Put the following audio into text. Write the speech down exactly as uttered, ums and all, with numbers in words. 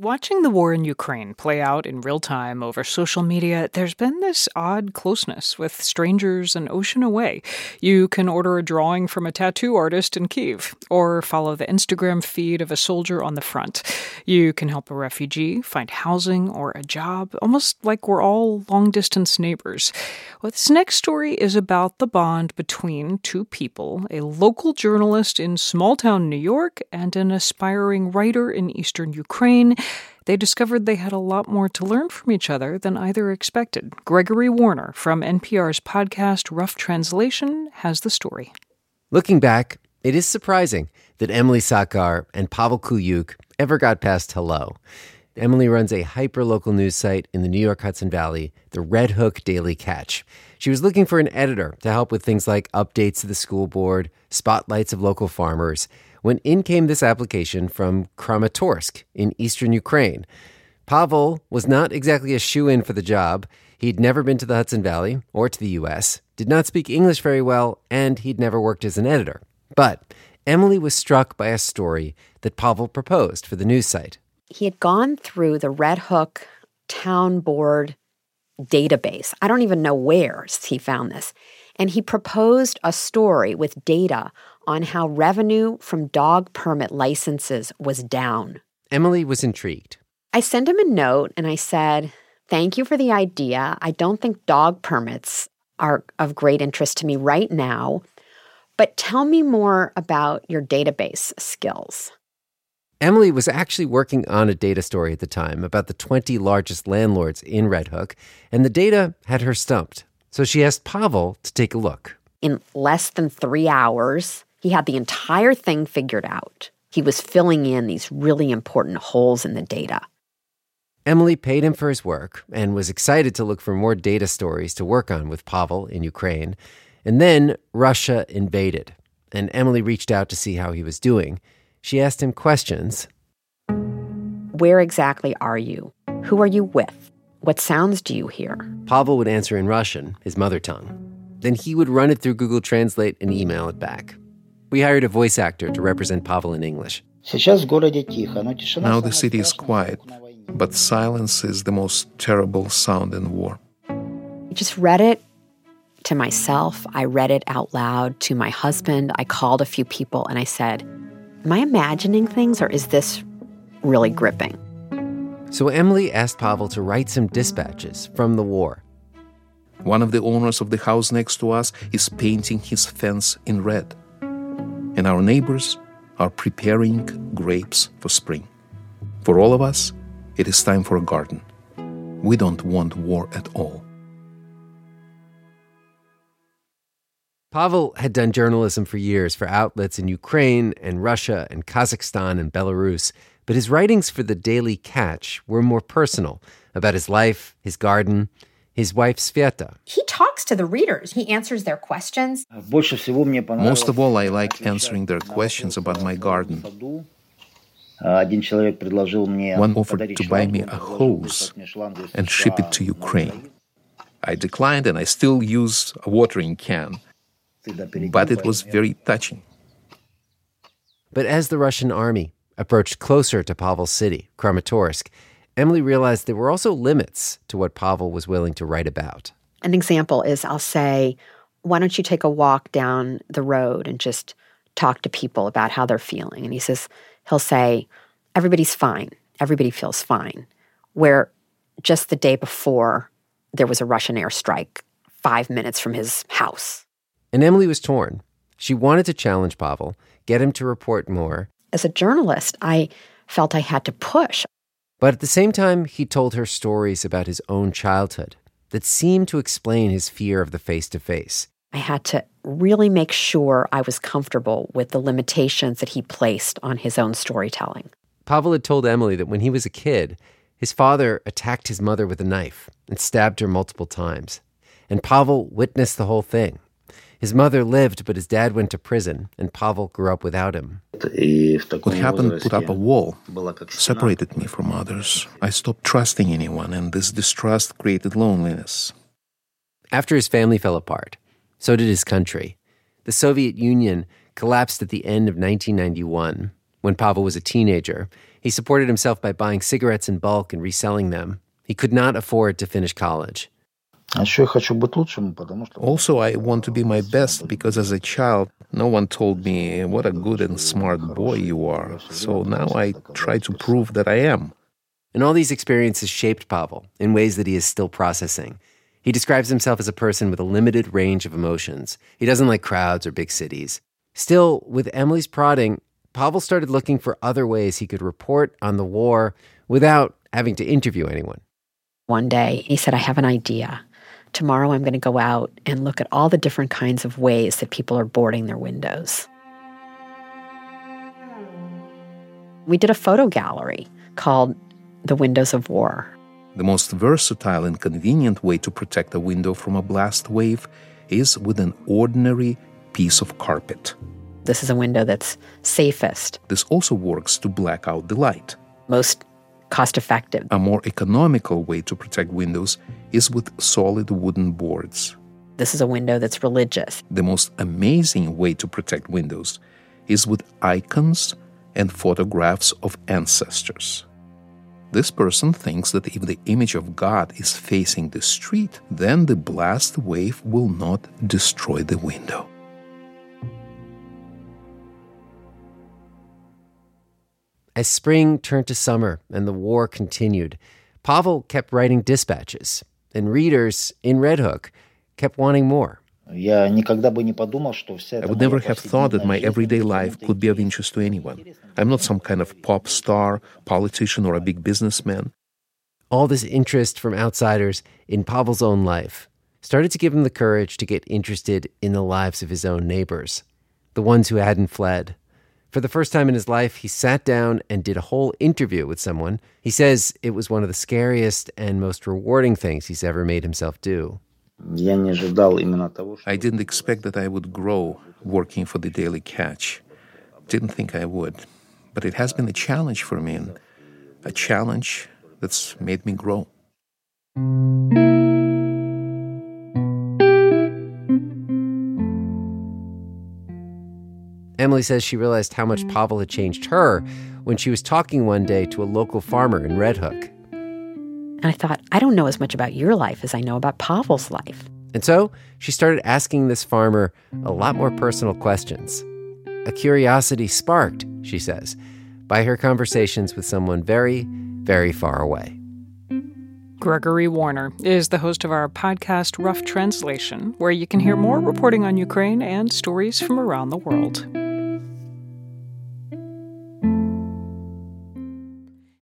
Watching the war in Ukraine play out in real time over social media, there's been this odd closeness with strangers an ocean away. You can order a drawing from a tattoo artist in Kyiv, or follow the Instagram feed of a soldier on the front. You can help a refugee find housing or a job, almost like we're all long-distance neighbors. Well, this next story is about the bond between two people, a local journalist in small-town New York and an aspiring writer in eastern Ukraine. They discovered they had a lot more to learn from each other than either expected. Gregory Warner from N P R's podcast Rough Translation has the story. Looking back, it is surprising that Emily Sachar and Pavel Kuyuk ever got past hello. Emily runs a hyper-local news site in the New York Hudson Valley, the Red Hook Daily Catch. She was looking for an editor to help with things like updates to the school board, spotlights of local farmers, when in came this application from Kramatorsk in eastern Ukraine. Pavel was not exactly a shoo-in for the job. He'd never been to the Hudson Valley or to the U S, did not speak English very well, and he'd never worked as an editor. But Emily was struck by a story that Pavel proposed for the news site. He had gone through the Red Hook Town Board database. I don't even know where he found this. And he proposed a story with data on how revenue from dog permit licenses was down. Emily was intrigued. I sent him a note and I said, thank you for the idea. I don't think dog permits are of great interest to me right now, but tell me more about your database skills. Emily was actually working on a data story at the time about the twenty largest landlords in Red Hook, and the data had her stumped. So she asked Pavel to take a look. In less than three hours, he had the entire thing figured out. He was filling in these really important holes in the data. Emily paid him for his work and was excited to look for more data stories to work on with Pavel in Ukraine. And then Russia invaded, and Emily reached out to see how he was doing. She asked him questions. Where exactly are you? Who are you with? What sounds do you hear? Pavel would answer in Russian, his mother tongue. Then he would run it through Google Translate and email it back. We hired a voice actor to represent Pavel in English. Now the city is quiet, but silence is the most terrible sound in war. I just read it to myself. I read it out loud to my husband. I called a few people and I said, am I imagining things or is this really gripping? So Emily asked Pavel to write some dispatches from the war. One of the owners of the house next to us is painting his fence in red. And our neighbors are preparing grapes for spring. For all of us, it is time for a garden. We don't want war at all. Pavel had done journalism for years for outlets in Ukraine and Russia and Kazakhstan and Belarus, but his writings for the Daily Catch were more personal, about his life, his garden, his wife Sveta. He talks to the readers. He answers their questions. Most of all, I like answering their questions about my garden. One offered to buy me a hose and ship it to Ukraine. I declined and I still use a watering can, but it was very touching. But as the Russian army approached closer to Pavel's city, Kramatorsk, Emily realized there were also limits to what Pavel was willing to write about. An example is I'll say, why don't you take a walk down the road and just talk to people about how they're feeling? And he says, he'll say, everybody's fine. Everybody feels fine. Where just the day before, there was a Russian airstrike five minutes from his house. And Emily was torn. She wanted to challenge Pavel, get him to report more. As a journalist, I felt I had to push. But at the same time, he told her stories about his own childhood that seemed to explain his fear of the face-to-face. I had to really make sure I was comfortable with the limitations that he placed on his own storytelling. Pavel had told Emily that when he was a kid, his father attacked his mother with a knife and stabbed her multiple times. And Pavel witnessed the whole thing. His mother lived, but his dad went to prison, and Pavel grew up without him. What happened put up a wall, separated me from others. I stopped trusting anyone, and this distrust created loneliness. After his family fell apart, so did his country. The Soviet Union collapsed at the end of nineteen ninety-one. When Pavel was a teenager, He supported himself by buying cigarettes in bulk and reselling them. He could not afford to finish college. Also, I want to be my best because as a child, no one told me what a good and smart boy you are. So now I try to prove that I am. And all these experiences shaped Pavel in ways that he is still processing. He describes himself as a person with a limited range of emotions. He doesn't like crowds or big cities. Still, with Emily's prodding, Pavel started looking for other ways he could report on the war without having to interview anyone. One day, he said, I have an idea. Tomorrow I'm going to go out and look at all the different kinds of ways that people are boarding their windows. We did a photo gallery called The Windows of War. The most versatile and convenient way to protect a window from a blast wave is with an ordinary piece of carpet. This is a window that's safest. This also works to black out the light. Most cost-effective. A more economical way to protect windows is with solid wooden boards. This is a window that's religious. The most amazing way to protect windows is with icons and photographs of ancestors. This person thinks that if the image of God is facing the street, then the blast wave will not destroy the window. As spring turned to summer and the war continued, Pavel kept writing dispatches, and readers in Red Hook kept wanting more. I would never have thought that my everyday life could be of interest to anyone. I'm not some kind of pop star, politician, or a big businessman. All this interest from outsiders in Pavel's own life started to give him the courage to get interested in the lives of his own neighbors, the ones who hadn't fled. For the first time in his life, he sat down and did a whole interview with someone. He says it was one of the scariest and most rewarding things he's ever made himself do. I didn't expect that I would grow working for the Daily Catch. Didn't think I would. But it has been a challenge for me, and a challenge that's made me grow. Emily says she realized how much Pavel had changed her when she was talking one day to a local farmer in Red Hook. And I thought, I don't know as much about your life as I know about Pavel's life. And so she started asking this farmer a lot more personal questions. A curiosity sparked, she says, by her conversations with someone very, very far away. Gregory Warner is the host of our podcast, Rough Translation, where you can hear more reporting on Ukraine and stories from around the world.